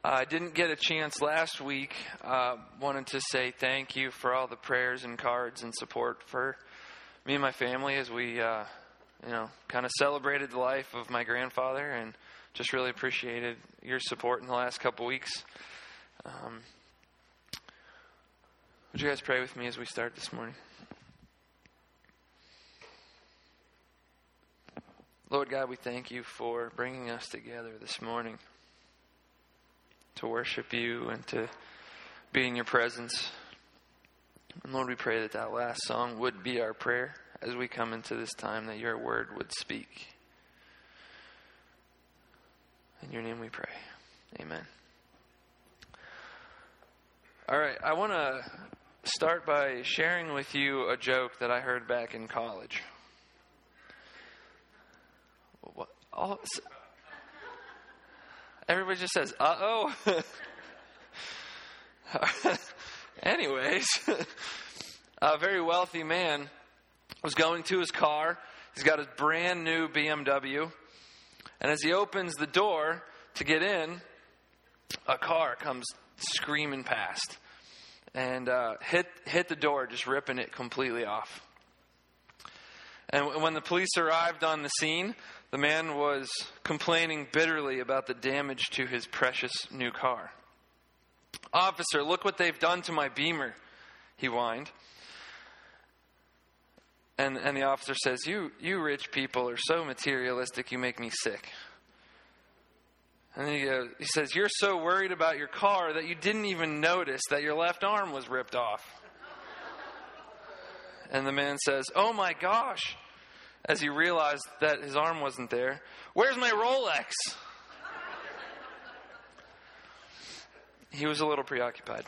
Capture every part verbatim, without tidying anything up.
I didn't get a chance last week. Uh, wanted to say thank you for all the prayers and cards and support for me and my family as we, uh, you know, kind of celebrated the life of my grandfather, and just really appreciated your support in the last couple weeks. Um, would you guys pray with me as we start this morning? Lord God, we thank you for bringing us together this morning to worship you and to be in your presence. And Lord, we pray that that last song would be our prayer as we come into this time, that your word would speak. In your name we pray. Amen. All right, I want to start by sharing with you a joke that I heard back in college. What? Oh, everybody just says, uh-oh. Anyways, a very wealthy man was going to his car. He's got a brand new B M W. And as he opens the door to get in, a car comes screaming past and uh, hit hit the door, just ripping it completely off. And when the police arrived on the scene, the man was complaining bitterly about the damage to his precious new car. "Officer, look what they've done to my Beamer," he whined. And and the officer says, you you rich people are so materialistic, you make me sick. And he, uh, he says, "You're so worried about your car that you didn't even notice that your left arm was ripped off." And the man says, "Oh my gosh," as he realized that his arm wasn't there. "Where's my Rolex?" He was a little preoccupied.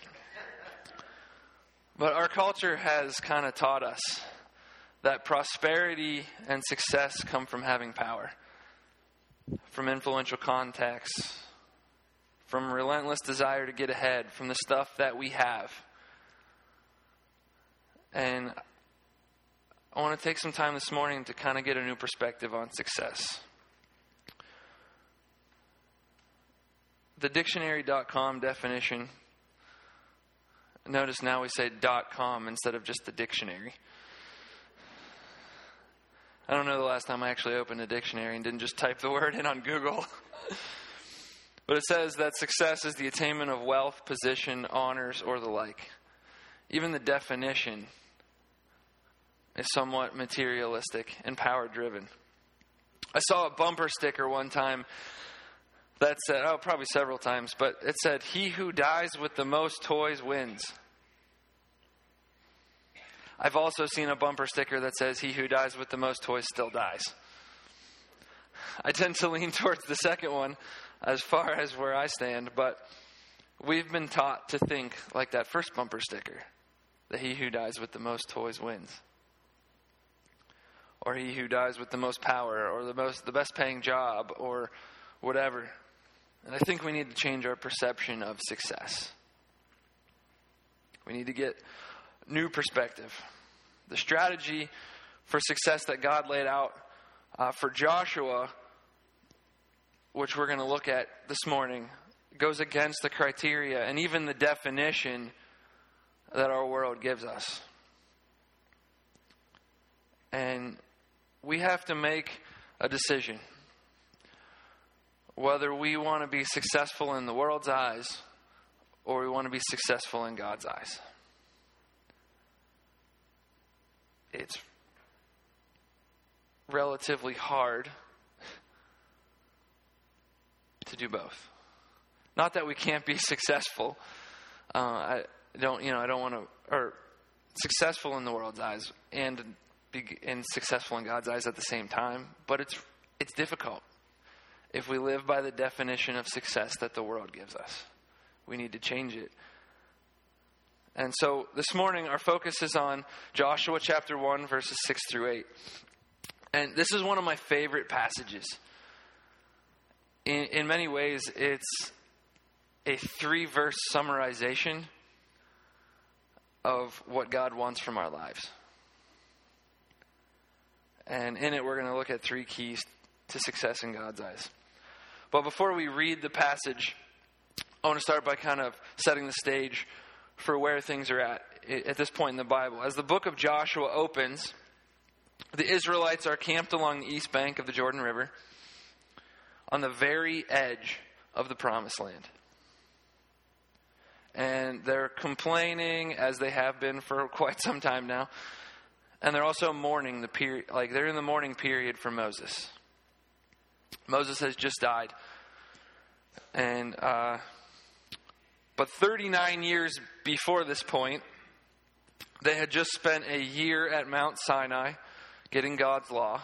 But our culture has kind of taught us that prosperity and success come from having power, from influential contacts, from relentless desire to get ahead, from the stuff that we have. And I want to take some time this morning to kind of get a new perspective on success. The dictionary dot com definition, notice now we say .com instead of just the dictionary. I don't know the last time I actually opened a dictionary and didn't just type the word in on Google. But it says that success is the attainment of wealth, position, honors, or the like. Even the definition is somewhat materialistic and power-driven. I saw a bumper sticker one time that said, oh, probably several times, but it said, "He who dies with the most toys wins." I've also seen a bumper sticker that says, "He who dies with the most toys still dies." I tend to lean towards the second one as far as where I stand, but we've been taught to think like that first bumper sticker, that he who dies with the most toys wins. Or he who dies with the most power, or the most the best paying job, or whatever. And I think we need to change our perception of success. We need to get new perspective. The strategy for success that God laid out uh, for Joshua, which we're going to look at this morning, goes against the criteria and even the definition that our world gives us. And we have to make a decision whether we want to be successful in the world's eyes or we want to be successful in God's eyes. It's relatively hard to do both. Not that we can't be successful. Uh, I don't, you know, I don't want to, or successful in the world's eyes and be and successful in God's eyes at the same time. But it's it's difficult if we live by the definition of success that the world gives us. We need to change it. And so this morning, our focus is on Joshua chapter one, verses six through eight. And this is one of my favorite passages. In, in many ways, it's a three-verse summarization of what God wants from our lives. And in it, we're going to look at three keys to success in God's eyes. But before we read the passage, I want to start by kind of setting the stage for where things are at at this point in the Bible. As the book of Joshua opens, the Israelites are camped along the east bank of the Jordan River on the very edge of the Promised Land. And they're complaining, as they have been for quite some time now. And they're also mourning the period, like they're in the mourning period for Moses. Moses has just died. And, uh, but thirty-nine years before this point, they had just spent a year at Mount Sinai getting God's law.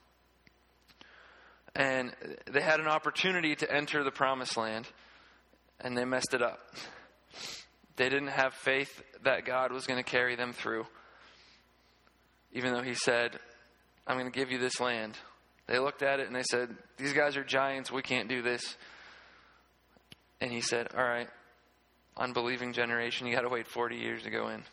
And they had an opportunity to enter the Promised Land, and they messed it up. They didn't have faith that God was going to carry them through, even though he said, I'm going to give you this land. They looked at it and they said, these guys are giants, we can't do this. And he said, all right, unbelieving generation, you got to wait forty years to go in.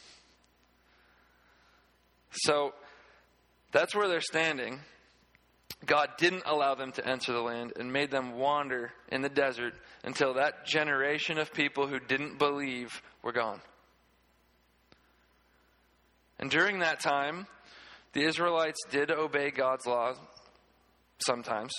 So that's where they're standing. God didn't allow them to enter the land and made them wander in the desert until that generation of people who didn't believe were gone. And during that time, the Israelites did obey God's laws sometimes.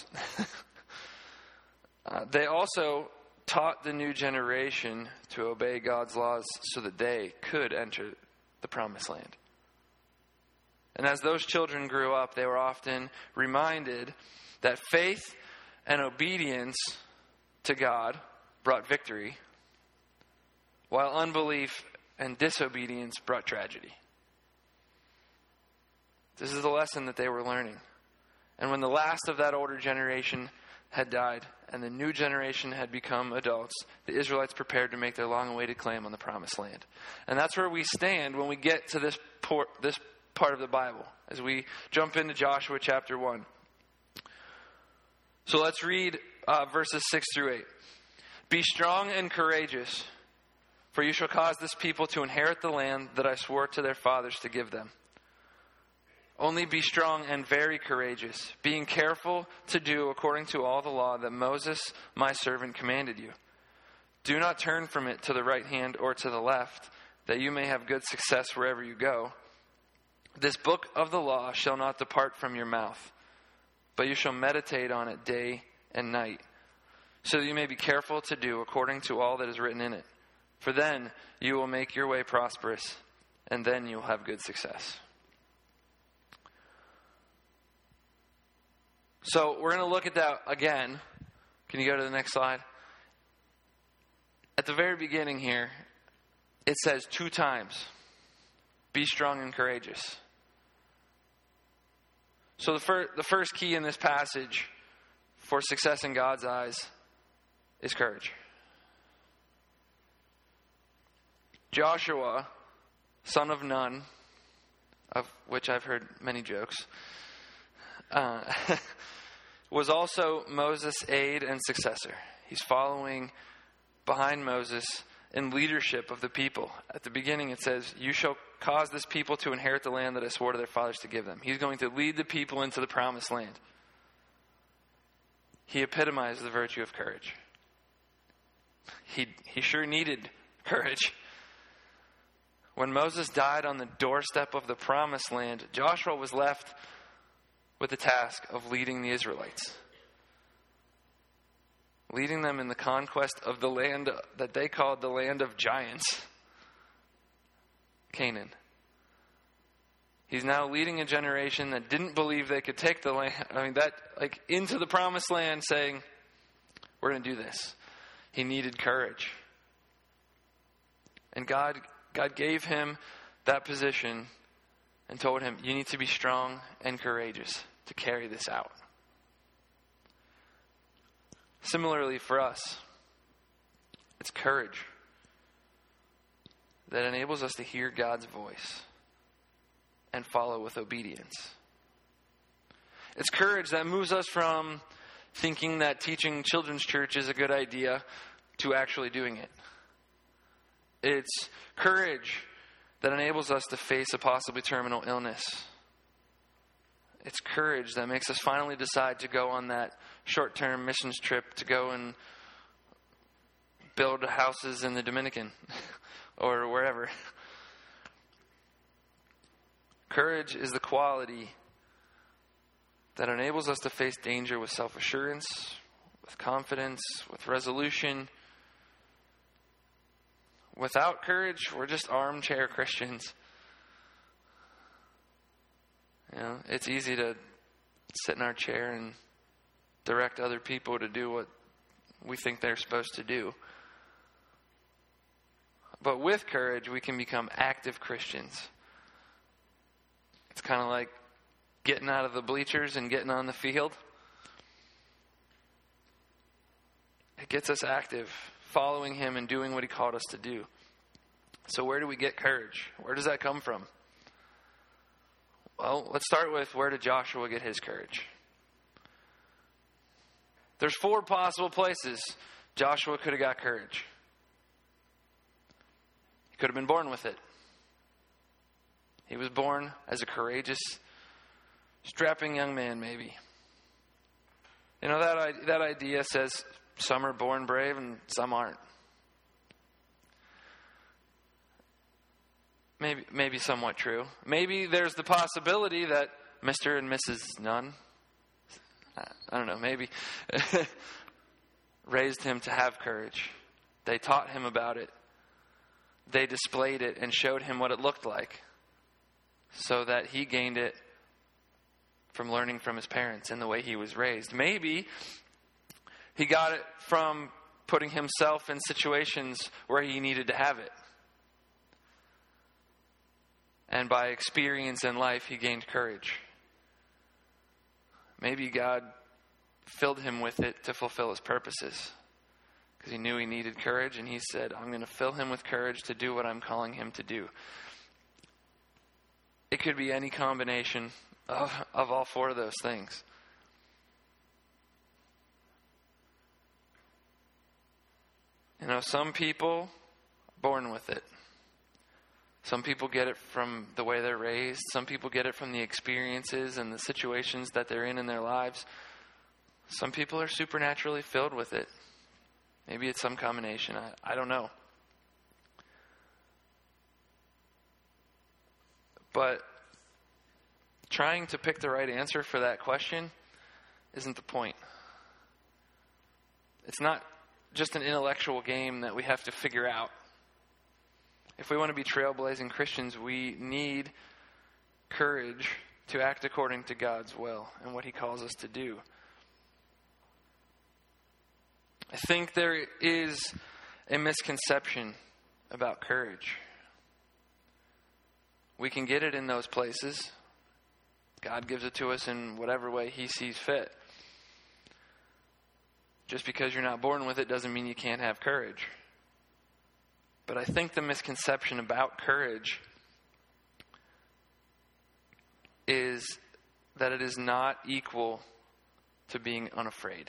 uh, they also taught the new generation to obey God's laws so that they could enter the Promised Land. And as those children grew up, they were often reminded that faith and obedience to God brought victory, while unbelief and disobedience brought tragedy. This is the lesson that they were learning. And when the last of that older generation had died and the new generation had become adults, the Israelites prepared to make their long-awaited claim on the Promised Land. And that's where we stand when we get to this por- this part of the Bible, as we jump into Joshua chapter one. So let's read uh, verses six through eight. Be strong and courageous, for you shall cause this people to inherit the land that I swore to their fathers to give them. Only be strong and very courageous, being careful to do according to all the law that Moses, my servant, commanded you. Do not turn from it to the right hand or to the left, that you may have good success wherever you go. This book of the law shall not depart from your mouth, but you shall meditate on it day and night, so that you may be careful to do according to all that is written in it. For then you will make your way prosperous, and then you will have good success. So we're going to look at that again. Can you go to the next slide? At the very beginning here, it says two times, be strong and courageous. So the, fir- the first key in this passage for success in God's eyes is courage. Joshua, son of Nun, of which I've heard many jokes, uh, was also Moses' aide and successor. He's following behind Moses in leadership of the people. At the beginning it says, you shall cause this people to inherit the land that I swore to their fathers to give them. He's going to lead the people into the Promised Land. He epitomized the virtue of courage. He, he sure needed courage. When Moses died on the doorstep of the Promised Land, Joshua was left with the task of leading the Israelites. Leading them in the conquest of the land that they called the land of giants, Canaan. He's now leading a generation that didn't believe they could take the land, I mean, that, like, into the Promised Land, saying, we're going to do this. He needed courage. And God, God gave him that position and told him, you need to be strong and courageous to carry this out. Similarly for us, it's courage that enables us to hear God's voice and follow with obedience. It's courage that moves us from thinking that teaching children's church is a good idea to actually doing it. It's courage that enables us to face a possibly terminal illness. It's courage that makes us finally decide to go on that short-term missions trip, to go and build houses in the Dominican or wherever. Courage is the quality that enables us to face danger with self-assurance, with confidence, with resolution. Without courage, we're just armchair Christians. You know, it's easy to sit in our chair and direct other people to do what we think they're supposed to do. But with courage, we can become active Christians. It's kind of like getting out of the bleachers and getting on the field. It gets us active, following him and doing what he called us to do. So where do we get courage? Where does that come from? Well, let's start with, where did Joshua get his courage? There's four possible places Joshua could have got courage. He could have been born with it. He was born as a courageous, strapping young man, maybe. You know, that, that idea says some are born brave and some aren't. Maybe, maybe somewhat true. Maybe there's the possibility that Mister and Missus Nunn, I don't know, maybe raised him to have courage. They taught him about it. They displayed it and showed him what it looked like, so that he gained it from learning from his parents and the way he was raised. Maybe he got it from putting himself in situations where he needed to have it. And by experience in life, he gained courage. Maybe God filled him with it to fulfill his purposes, because he knew he needed courage, and he said, I'm going to fill him with courage to do what I'm calling him to do. It could be any combination of, of all four of those things. You know, some people are born with it. Some people get it from the way they're raised. Some people get it from the experiences and the situations that they're in in their lives. Some people are supernaturally filled with it. Maybe it's some combination. I, I don't know. But trying to pick the right answer for that question isn't the point. It's not just an intellectual game that we have to figure out. If we want to be trailblazing Christians, we need courage to act according to God's will and what he calls us to do. I think there is a misconception about courage. We can get it in those places. God gives it to us in whatever way he sees fit. Just because you're not born with it doesn't mean you can't have courage. But I think the misconception about courage is that it is not equal to being unafraid.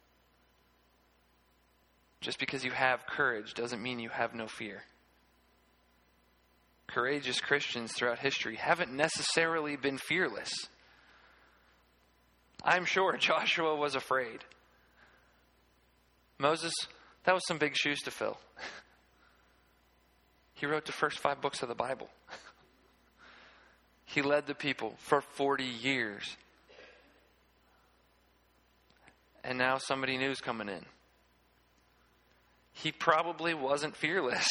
Just because you have courage doesn't mean you have no fear. Courageous Christians throughout history haven't necessarily been fearless. I'm sure Joshua was afraid. Moses, that was some big shoes to fill. He wrote the first five books of the Bible. He led the people for forty years. And now somebody new's coming in. He probably wasn't fearless.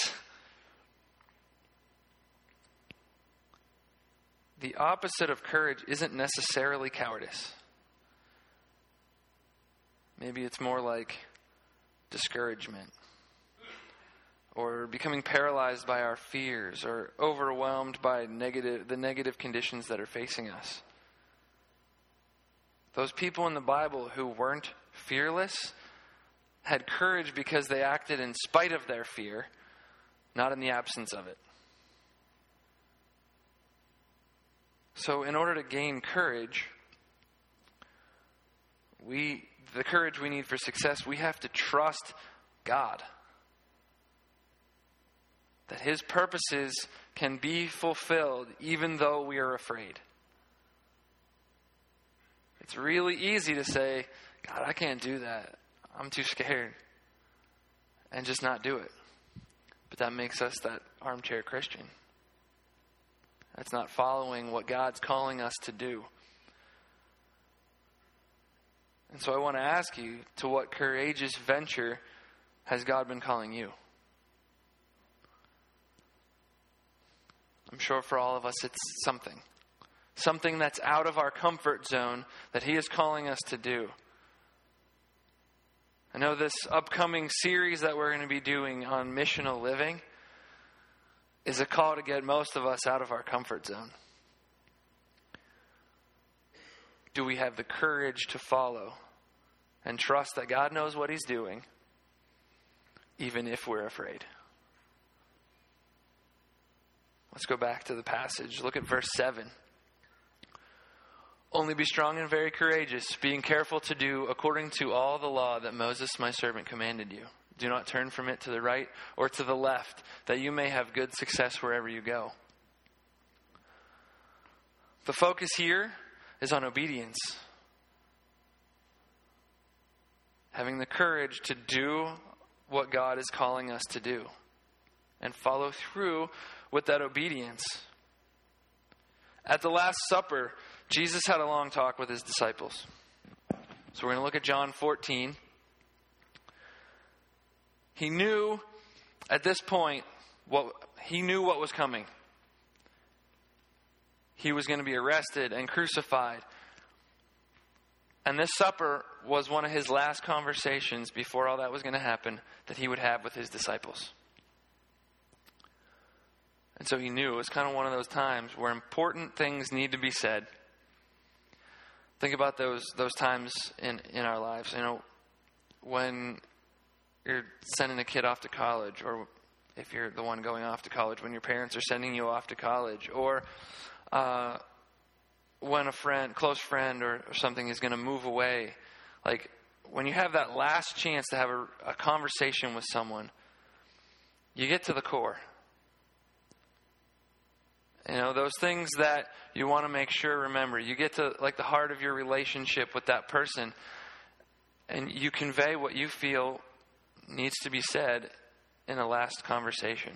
The opposite of courage isn't necessarily cowardice. Maybe it's more like discouragement, or becoming paralyzed by our fears, or overwhelmed by negative the negative conditions that are facing us. Those people in the Bible who weren't fearless had courage because they acted in spite of their fear, not in the absence of it. So in order to gain courage, we the courage we need for success, we have to trust God. That his purposes can be fulfilled even though we are afraid. It's really easy to say, God, I can't do that. I'm too scared. and just not do it. But that makes us that armchair Christian. That's not following what God's calling us to do. And so I want to ask you, to what courageous venture has God been calling you? I'm sure for all of us it's something. Something that's out of our comfort zone that He is calling us to do. I know this upcoming series that we're going to be doing on missional living is a call to get most of us out of our comfort zone. Do we have the courage to follow and trust that God knows what He's doing, even if we're afraid? Let's go back to the passage. Look at verse seven. Only be strong and very courageous, being careful to do according to all the law that Moses my servant commanded you. Do not turn from it to the right or to the left, that you may have good success wherever you go. The focus here is on obedience. Having the courage to do what God is calling us to do and follow through with that obedience. At the Last Supper, Jesus had a long talk with His disciples. So we're going to look at John fourteen. He knew at this point what he knew what was coming. He was going to be arrested and crucified. And this supper was one of His last conversations before all that was going to happen that He would have with His disciples. And so He knew it was kind of one of those times where important things need to be said. Think about those those times in, in our lives. You know, when you're sending a kid off to college, or if you're the one going off to college, when your parents are sending you off to college, or uh, when a friend, close friend or, or something is going to move away. Like, when you have that last chance to have a, a conversation with someone, you get to the core. You know, those things that you want to make sure, remember. You get to, like, the heart of your relationship with that person, and you convey what you feel needs to be said in a last conversation.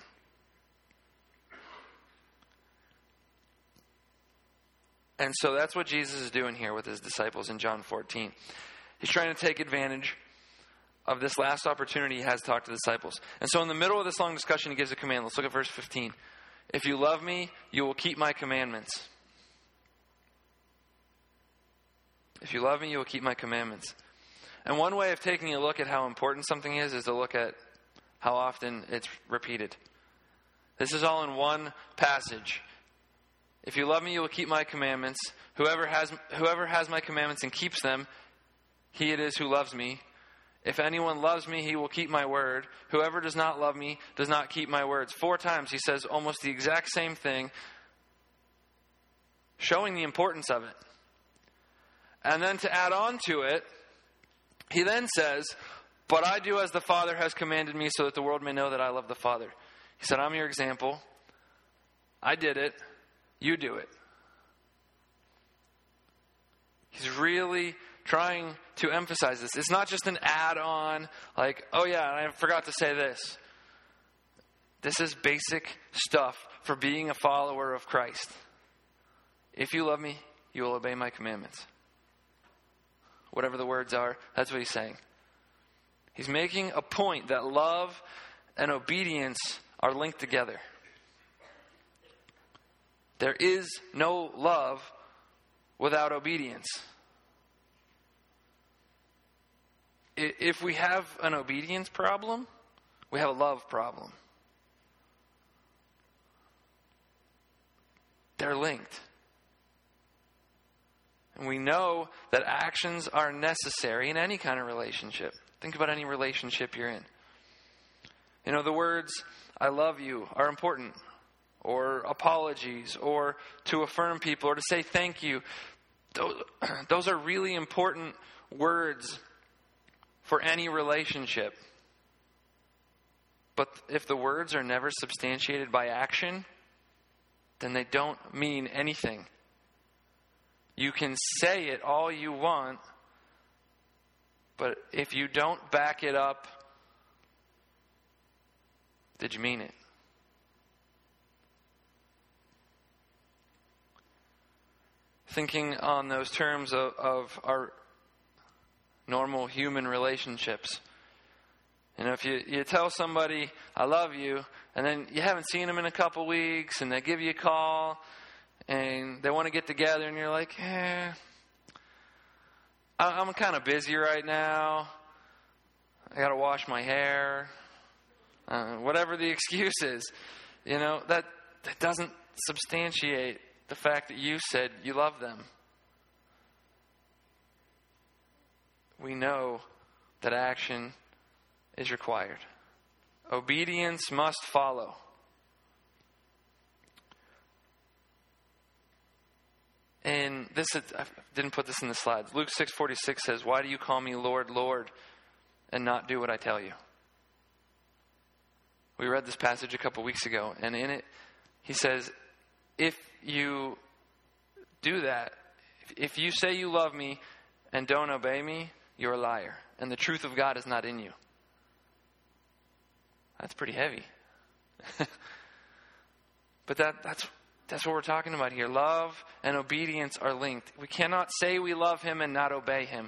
And so that's what Jesus is doing here with His disciples in John fourteen. He's trying to take advantage of this last opportunity He has to talk to the disciples. And so in the middle of this long discussion, He gives a command. Let's look at verse fifteen. If you love me, you will keep my commandments. If you love me, you will keep my commandments. And one way of taking a look at how important something is, is to look at how often it's repeated. This is all in one passage. If you love me, you will keep my commandments. Whoever has, whoever has my commandments and keeps them, he it is who loves me. If anyone loves me, he will keep my word. Whoever does not love me does not keep my words. Four times he says almost the exact same thing, showing the importance of it. And then to add on to it, he then says, but I do as the Father has commanded me, so that the world may know that I love the Father. He said, I'm your example. I did it. You do it. He's really trying to emphasize this. It's not just an add-on, like, oh yeah, I forgot to say this. This is basic stuff for being a follower of Christ. If you love me, you will obey my commandments. Whatever the words are, that's what he's saying. He's making a point that love and obedience are linked together. There is no love without obedience. If we have an obedience problem, we have a love problem. They're linked. And we know that actions are necessary in any kind of relationship. Think about any relationship you're in. You know, the words, I love you, are important. Or apologies, or to affirm people, or to say thank you. Those, those are really important words for any relationship. But if the words are never substantiated by action, then they don't mean anything. You can say it all you want, but if you don't back it up Did you mean it? Thinking on those terms of, of our normal human relationships. You know, if you, you tell somebody, I love you, and then you haven't seen them in a couple weeks, and they give you a call, and they want to get together, and you're like, eh, I'm kind of busy right now. I got to wash my hair. Uh, whatever the excuse is, you know, that, that doesn't substantiate the fact that you said you love them. We know that action is required. Obedience must follow. And this is, I didn't put this in the slides. Luke six forty-six says, "Why do you call me Lord, Lord, and not do what I tell you?" We read this passage a couple weeks ago, and in it, he says, if you do that, if you say you love me and don't obey me, you're a liar, and the truth of God is not in you. That's pretty heavy. But that that's that's what we're talking about here. Love and obedience are linked. We cannot say we love him and not obey him.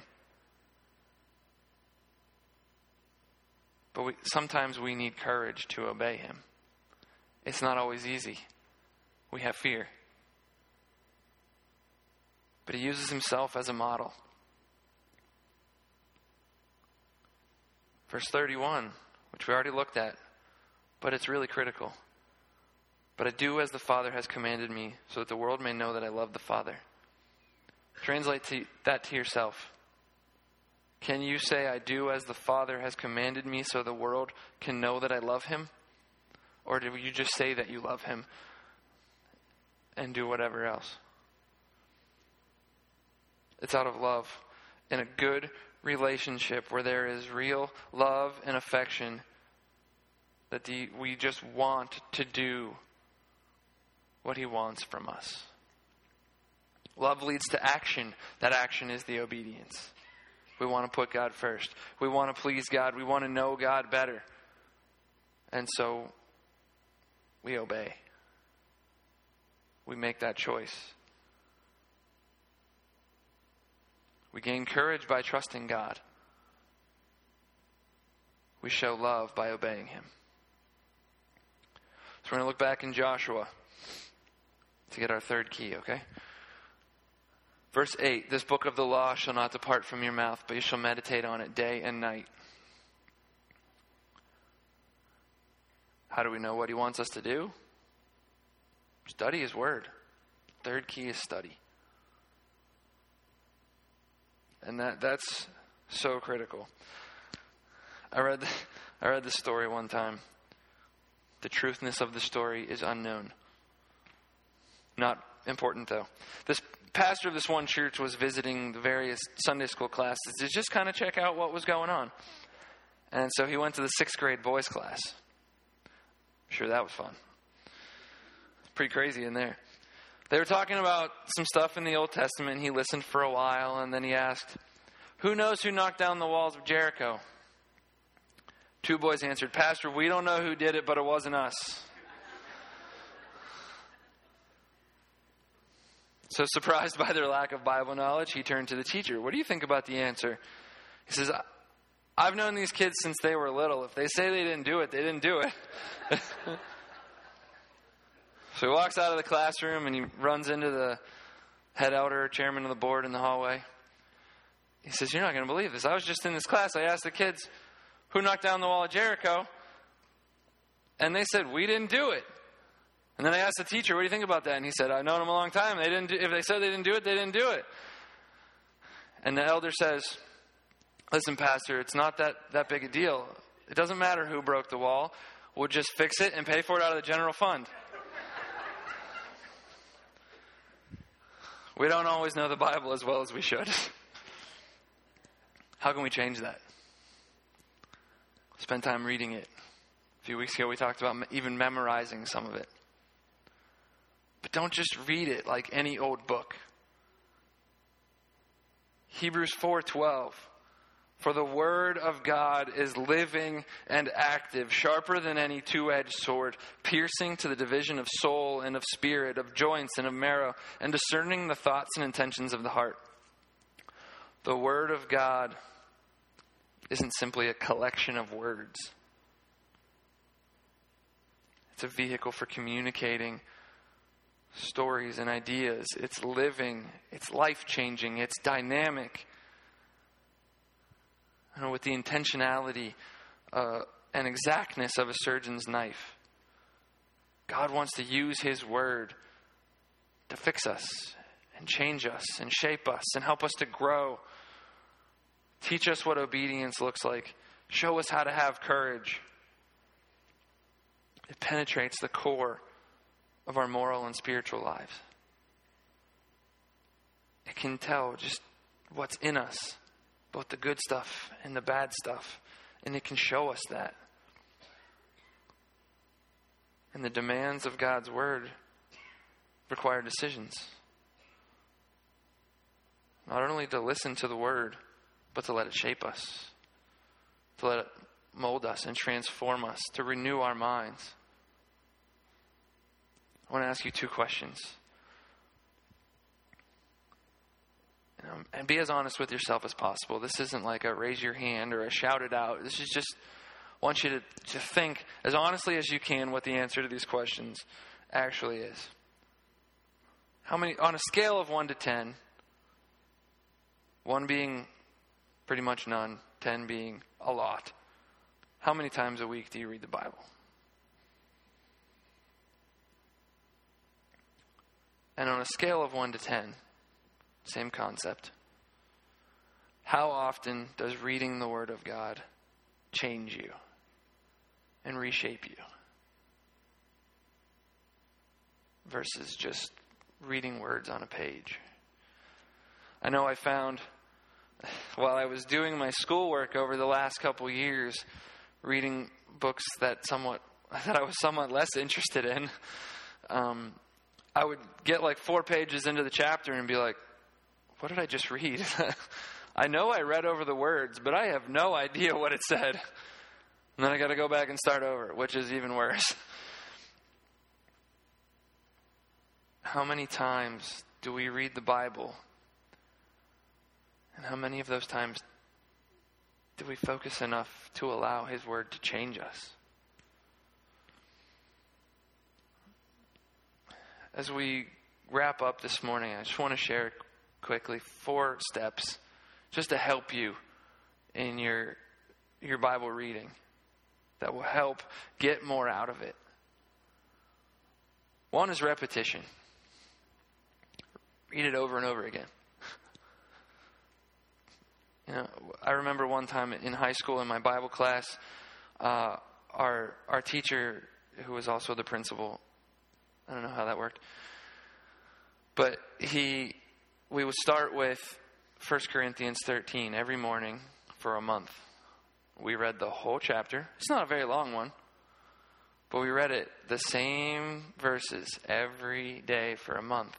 But we, sometimes we need courage to obey him. It's not always easy. We have fear. But he uses himself as a model. Verse thirty-one, which we already looked at, but it's really critical. But I do as the Father has commanded me, so that the world may know that I love the Father. Translate to, that to yourself. Can you say, I do as the Father has commanded me, so the world can know that I love him? Or do you just say that you love him and do whatever else? It's out of love. In a good relationship where there is real love and affection, that the, we just want to do what he wants from us. Love leads to action. That action is the obedience. We want to put God first. We want to please God. We want to know God better. And so we obey. We make that choice. We gain courage by trusting God. We show love by obeying him. So we're going to look back in Joshua to get our third key, okay? Verse eight, this book of the law shall not depart from your mouth, but you shall meditate on it day and night. How do we know what he wants us to do? Study his word. Third key is study. And that that's so critical. I read I read this story one time. The truthness of the story is unknown. Not important, though. This pastor of this one church was visiting the various Sunday school classes to just kind of check out what was going on. And so he went to the sixth grade boys class. I'm sure that was fun. It's pretty crazy in there. They were talking about some stuff in the Old Testament, and he listened for a while, and then he asked, who knows who knocked down the walls of Jericho? Two boys answered, Pastor, we don't know who did it, but it wasn't us. So surprised by their lack of Bible knowledge, he turned to the teacher. What do you think about the answer? He says, I've known these kids since they were little. If they say they didn't do it, they didn't do it. So he walks out of the classroom and he runs into the head elder, chairman of the board in the hallway. He says, you're not going to believe this. I was just in this class. I asked the kids who knocked down the wall of Jericho. And they said, we didn't do it. And then I asked the teacher, what do you think about that? And he said, I've known them a long time. They didn't do, if they said they didn't do it, they didn't do it. And the elder says, listen, Pastor, it's not that, that big a deal. It doesn't matter who broke the wall. We'll just fix it and pay for it out of the general fund. We don't always know the Bible as well as we should. How can we change that? Spend time reading it. A few weeks ago we talked about even memorizing some of it. But don't just read it like any old book. Hebrews four twelve. For the word of God is living and active, sharper than any two-edged sword, piercing to the division of soul and of spirit, of joints and of marrow, and discerning the thoughts and intentions of the heart. The word of God isn't simply a collection of words. It's a vehicle for communicating stories and ideas. It's living. It's life-changing. It's dynamic. You know, with the intentionality uh, and exactness of a surgeon's knife. God wants to use His word to fix us and change us and shape us and help us to grow. Teach us what obedience looks like. Show us how to have courage. It penetrates the core of our moral and spiritual lives. It can tell just what's in us, both the good stuff and the bad stuff. And it can show us that. And the demands of God's word require decisions. Not only to listen to the word, but to let it shape us. To let it mold us and transform us, to renew our minds. I want to ask you two questions. You know, and be as honest with yourself as possible. This isn't like a raise your hand or a shout it out. This is just, I want you to, to think as honestly as you can what the answer to these questions actually is. How many, on a scale of one to ten, one being pretty much none, ten being a lot, how many times a week do you read the Bible? And on a scale of one to ten, same concept. How often does reading the Word of God change you and reshape you? Versus just reading words on a page. I know I found, while I was doing my schoolwork over the last couple years, reading books that somewhat that I was somewhat less interested in, um, I would get like four pages into the chapter and be like, what did I just read? I know I read over the words, but I have no idea what it said. And then I got to go back and start over, which is even worse. How many times do we read the Bible? And how many of those times do we focus enough to allow His word to change us? As we wrap up this morning, I just want to share quickly four steps just to help you in your your Bible reading that will help get more out of it. One is repetition. Read it over and over again. You know, I remember one time in high school in my Bible class, uh, our our teacher, who was also the principal, I don't know how that worked, but he, we would start with First Corinthians thirteen every morning for a month. We read the whole chapter. It's not a very long one, but we read it, the same verses every day for a month.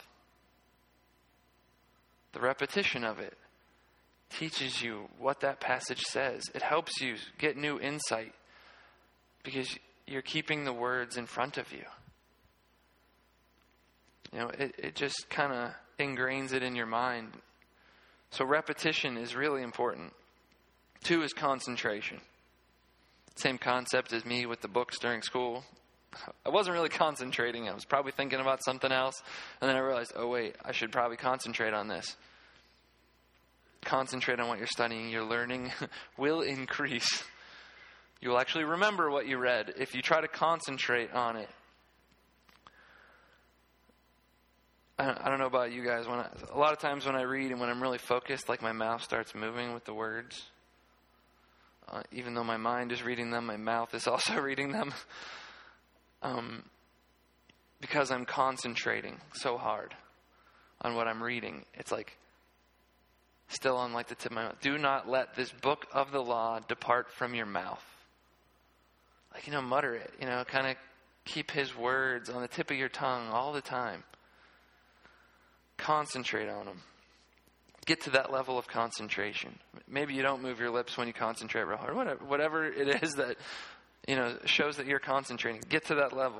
The repetition of it teaches you what that passage says. It helps you get new insight because you're keeping the words in front of you. You know, it, it just kind of ingrains it in your mind. So repetition is really important. Two is concentration. Same concept as me with the books during school. I wasn't really concentrating. I was probably thinking about something else. And then I realized, oh wait, I should probably concentrate on this. Concentrate on what you're studying. Your learning will increase. You will actually remember what you read if you try to concentrate on it. I don't know about you guys. When I, a lot of times when I read and when I'm really focused, like my mouth starts moving with the words. Uh, even though my mind is reading them, my mouth is also reading them. Um, because I'm concentrating so hard on what I'm reading. It's like still on like the tip of my mouth. Do not let this book of the law depart from your mouth. Like, you know, mutter it. You know, kind of keep His words on the tip of your tongue all the time. Concentrate on them. Get to that level of concentration. Maybe you don't move your lips when you concentrate real hard. Whatever, whatever it is that, you know, shows that you're concentrating. Get to that level.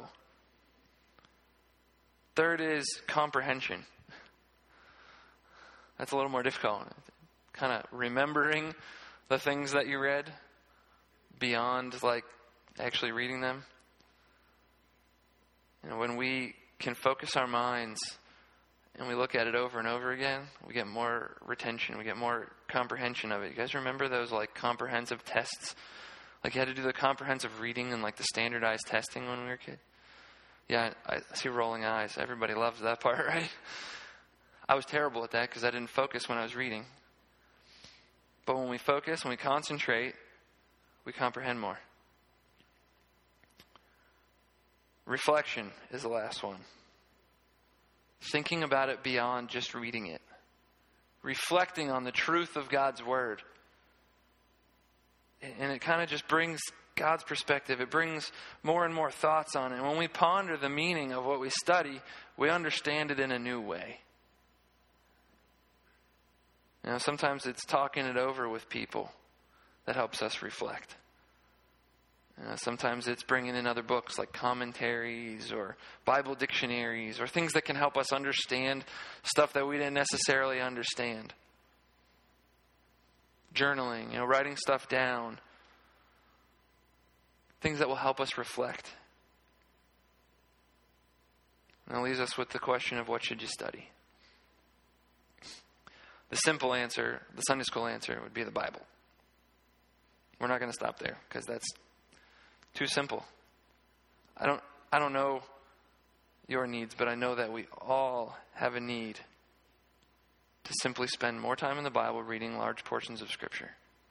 Third is comprehension. That's a little more difficult. Kind of remembering the things that you read beyond like actually reading them. You know, when we can focus our minds and we look at it over and over again, we get more retention, we get more comprehension of it. You guys remember those like comprehensive tests? Like you had to do the comprehensive reading and like the standardized testing when we were a kid? Yeah, I see rolling eyes. Everybody loves that part, right? I was terrible at that because I didn't focus when I was reading. But when we focus, when we concentrate, we comprehend more. Reflection is the last one. Thinking about it beyond just reading it. Reflecting on the truth of God's Word. And it kind of just brings God's perspective. It brings more and more thoughts on it. And when we ponder the meaning of what we study, we understand it in a new way. You know, sometimes it's talking it over with people that helps us reflect. Uh, sometimes it's bringing in other books like commentaries or Bible dictionaries or things that can help us understand stuff that we didn't necessarily understand. Journaling, you know, writing stuff down. Things that will help us reflect. And that leaves us with the question of what should you study? The simple answer, the Sunday school answer, would be the Bible. We're not going to stop there because that's too simple. I don't I don't know your needs, but I know that we all have a need to simply spend more time in the Bible reading large portions of Scripture.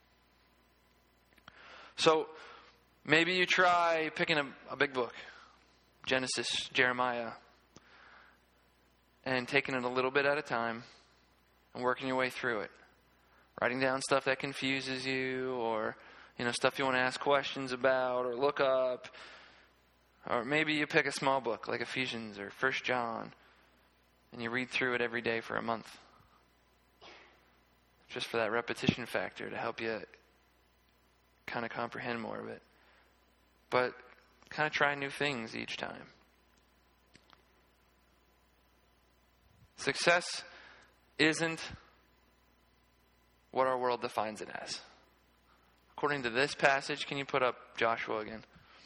So maybe you try picking a, a big book, Genesis, Jeremiah, and taking it a little bit at a time and working your way through it. Writing down stuff that confuses you or You know, stuff you want to ask questions about or look up. Or maybe you pick a small book like Ephesians or First John and you read through it every day for a month. Just for that repetition factor to help you kind of comprehend more of it. But kind of try new things each time. Success isn't what our world defines it as. According to this passage, can you put up Joshua again?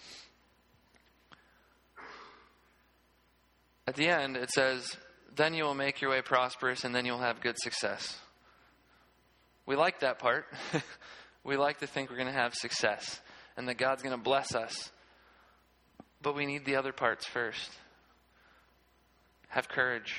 At the end, it says, then you will make your way prosperous and then you'll have good success. We like that part. We like to think we're going to have success and that God's going to bless us. But we need the other parts first. Have courage.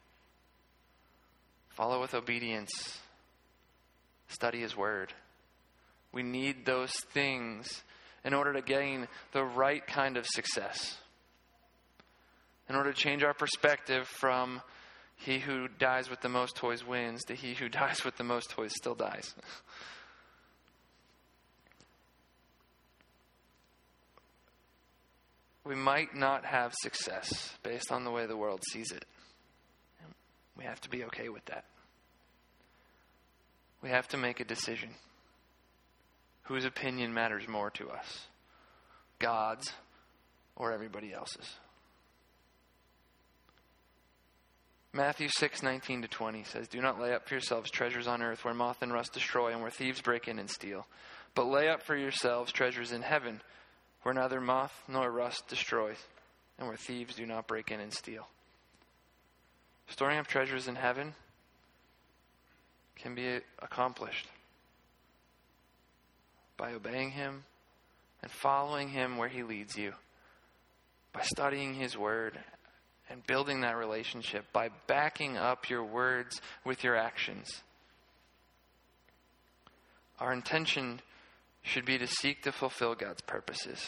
Follow with obedience. Study His Word. We need those things in order to gain the right kind of success. In order to change our perspective from he who dies with the most toys wins to he who dies with the most toys still dies. We might not have success based on the way the world sees it. We have to be okay with that. We have to make a decision. Whose opinion matters more to us? God's or everybody else's? Matthew six, nineteen to twenty says, do not lay up for yourselves treasures on earth where moth and rust destroy and where thieves break in and steal. But lay up for yourselves treasures in heaven where neither moth nor rust destroys and where thieves do not break in and steal. Storing up treasures in heaven can be accomplished by obeying Him and following Him where He leads you, by studying His Word and building that relationship, by backing up your words with your actions. Our intention should be to seek to fulfill God's purposes,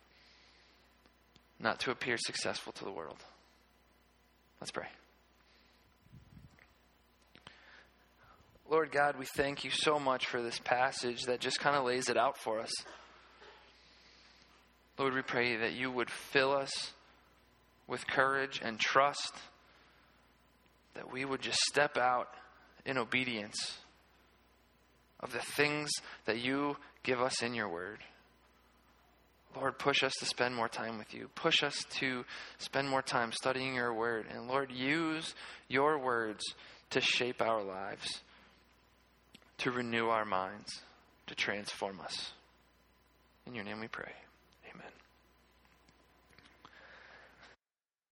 not to appear successful to the world. Let's pray. Lord God, we thank you so much for this passage that just kind of lays it out for us. Lord, we pray that you would fill us with courage and trust, that we would just step out in obedience of the things that you give us in your word. Lord, push us to spend more time with you. Push us to spend more time studying your word. And Lord, use your words to shape our lives, to renew our minds, to transform us. In your name we pray.